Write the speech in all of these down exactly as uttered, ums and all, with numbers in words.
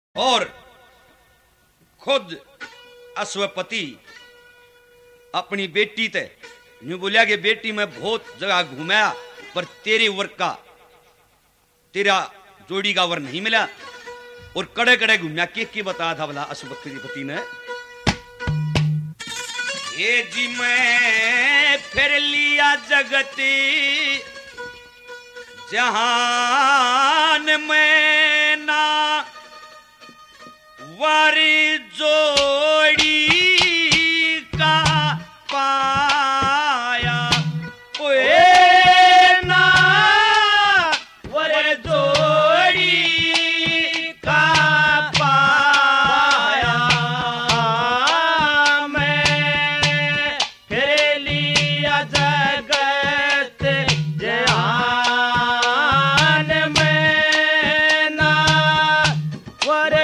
और खुद अश्वपति अपनी बेटी ते यूं बोलिया कि बेटी मैं बहुत जगह घूमया पर तेरे वर्ग का तेरा जोड़ी का वर नहीं मिला और कड़े कड़े घूमया के के बताया था बोला अश्वपति ने ये जी मैं फिर लिया जगत जहान में ना वारी जोड़ी का पाया ओए ना वारी जोड़ी का पाया मैं फिर लिया जगत जहान में ना वारी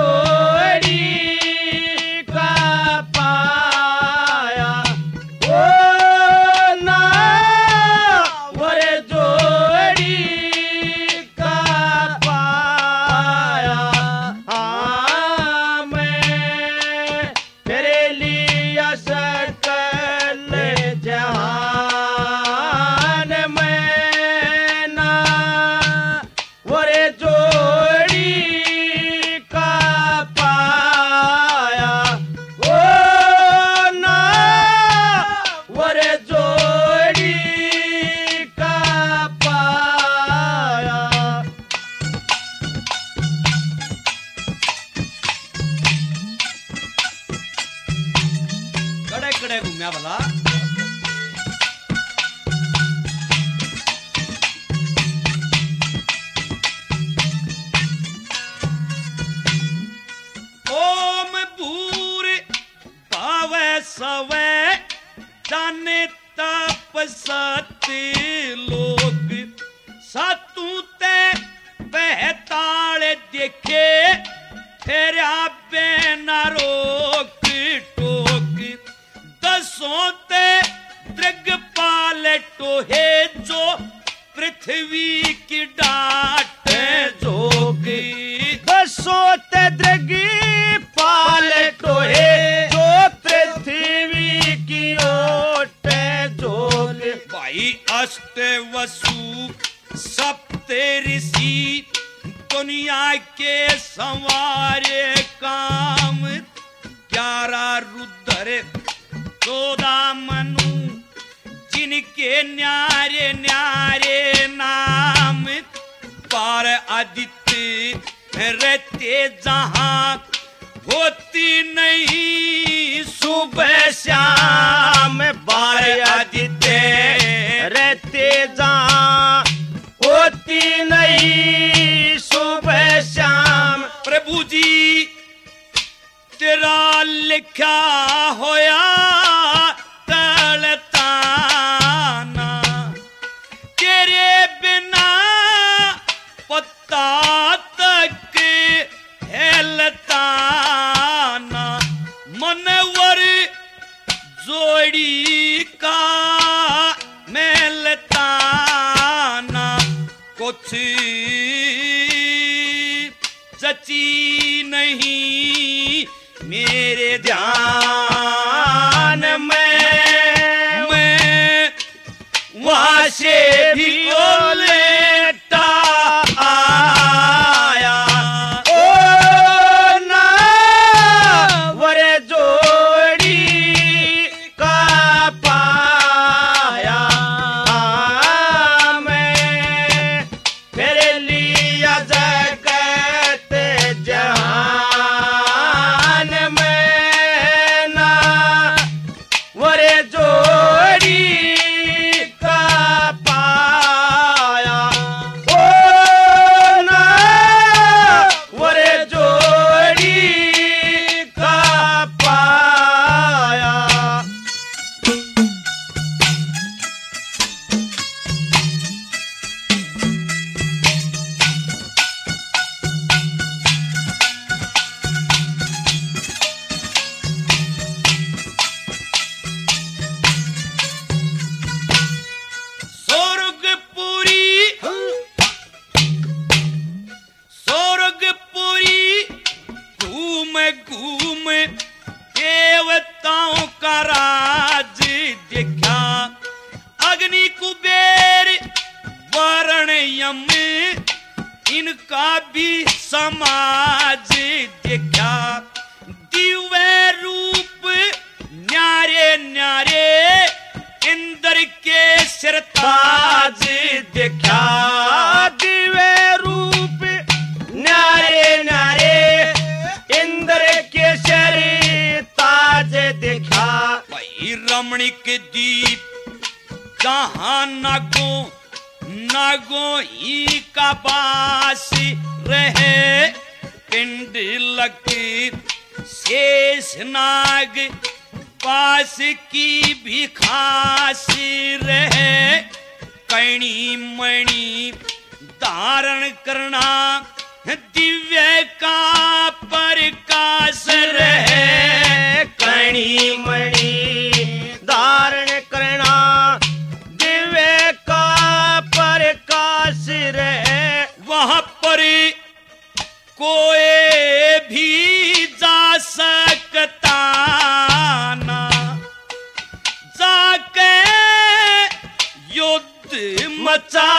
घूमया भला ओम भूर पावे सवे जाने तप सत्य लोग सातू ते बहताले देखे फिर आपे न रोक टोक दसोते दृगपाल टोहे जो पृथ्वी की डाट जोगी दसोते दृगपाल टोहे जो पृथ्वी की ओट जोग भाई अष्ट वसु सप्त ऋषि दुनिया के संवारे काम ग्यारह रुद्र चौदह मनु जिनके न्यारे न्यारे नाम पार आदित्य रहते जहां होती नहीं सुबह शाम बार आदित्य रहते जहां होती नहीं सुबह शाम प्रभु जी तेरा लिखा होया तलताना तेरे बिना पत्ता तक हेलताना मनवर जोड़ी का मेलताना कुछ सची नहीं मेरे ध्यान में मैं वहां से भी लेटा आया ओ ना वरे जोड़ी का पाया मैं फिर लिया जगत जहान में ना वरे जोड़ी का पाया यम इनका भी समाज देखा, दिव्य रूप न्यारे न्यारे इंद्र के सिरताज देखा, दिव्य रूप न्यारे न्यारे इंद्र के सिरताज देखा। भाई रमणीक दीप जहां नागो नागो ही का बास रहे, पिंड लग शेष नाग पास की भी खास रहे, कणी मणि धारण करना दिव्य का प्रकाश रहे, कणी मणि धारण करना दिव्य का प्रकाश रहे। वहां पर कोई भी जा सकता ना, जाके युद्ध मचा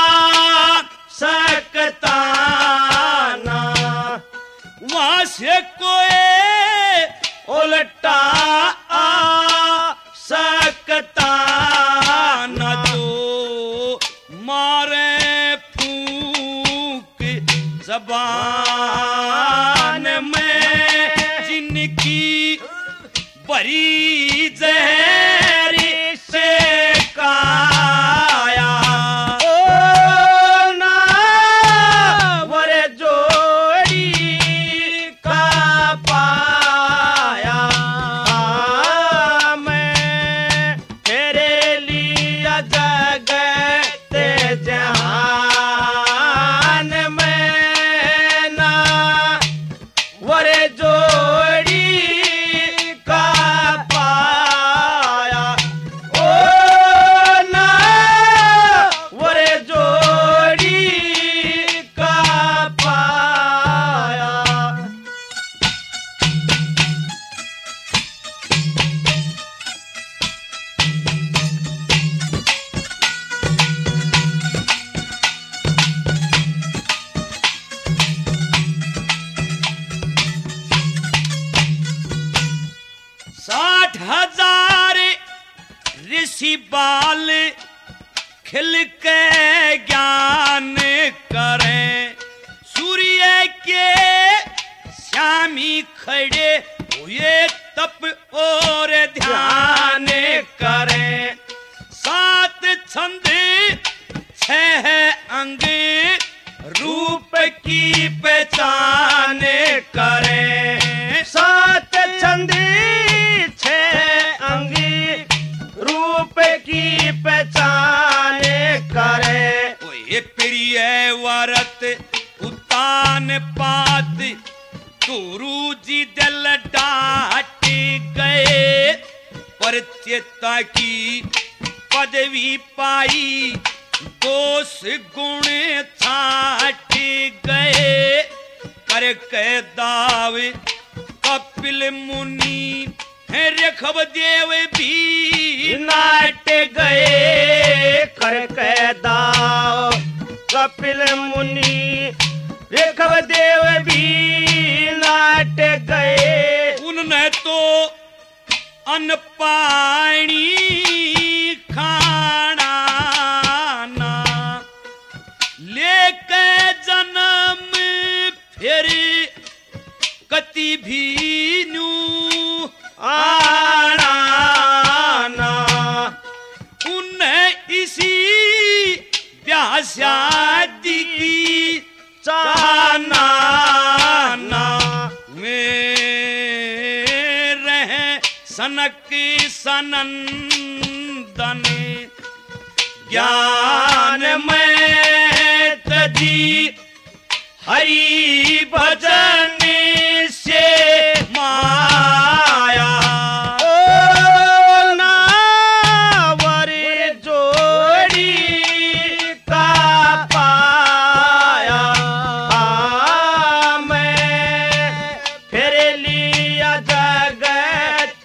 सकता ना, वहां से कोई उल्टा आ सकता ना, जो मारे फूंक जबान में जिनकी बरी जहरी से काया, ओ ना वर जोड़ी का पाया, मैं तेरे लिया जगत जहान में ना वर जोड़ी का पाया, ओ ना वर जोड़ी का पाया। साठ हजार ऋषि बाल खिल के ज्ञान करें, सूर्य के श्यामी खड़े हुए तप और ध्यान करें, सात छंद छह अंग रूप की पहचान करें, सात छंद छह अंगी रूप की पहचान करे। ओए प्रिय वरत उतान पात गुरु जी दिल डाट गए, परचेता की पदवी पाई दोष गुण छाट गए, करके दाव कपिल मुनि ऋषभ देव भी नाट गए, करके दाव कपिल मुनि ऋषभ देव भी नाट गए। उनने तो अन्न पानी खाना ना लेके जन्म फिर कति भी नू आना ना, उन्हें इसी ब्याह शादी की चाहना ना, में रहे सनक सनंदन ज्ञान में तजी हरि भजन से माया, ओ ना वर जोड़ी का पाया, मैं फिर लिया जगत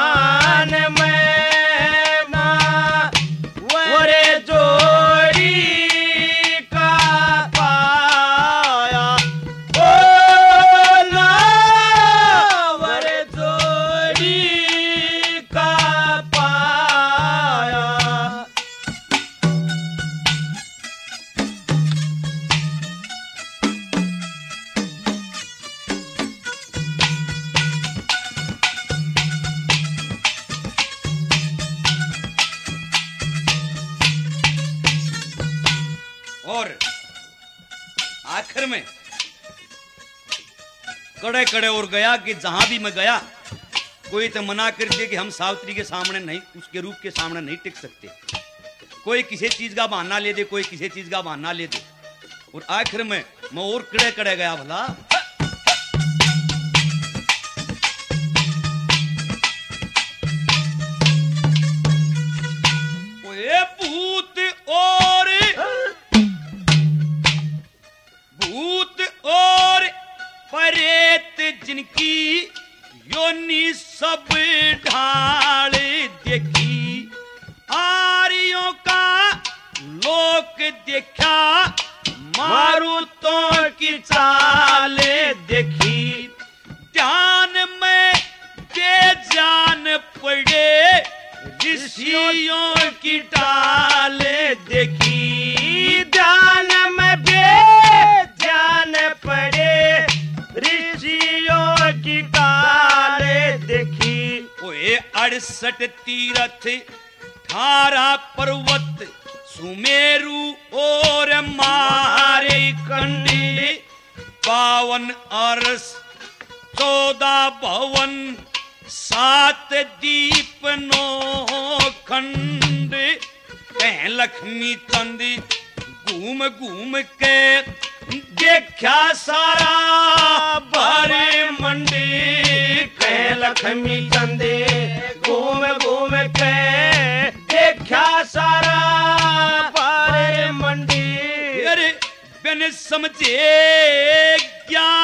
जहान में ना वर जोड़ी आखिर में कड़े कड़े और गया कि जहां भी मैं गया कोई तो मना कर दिया कि हम सावित्री के सामने नहीं, उसके रूप के सामने नहीं टिक सकते। कोई किसी चीज का बहाना ले दे, कोई किसी चीज का बहाना ले दे, और आखिर में मैं और कड़े कड़े गया भला। भूत और भूत और परेत जिनकी योनि सब ढाल देखी, आर्यों का लोक देखा, मारुतों की चाल देखी, ध्यान में बेजान पड़े ऋषियों की टाल देखी, ध्यान में बेजान पड़े ऋषियों की टाल देखी। ओए अड़सठ तीरथ ठारा पर्वत सुमेरु और मारे कंडी, बावन अरस चौदह भवन सात दीप नो खंड, कह लक्ष्मी चंद घूम घूम के देखा सारा बारे मंडी, कह लक्ष्मी चंद घूम घूम के देखा सारा बारे मंडी। अरे बिन समझे ज्ञान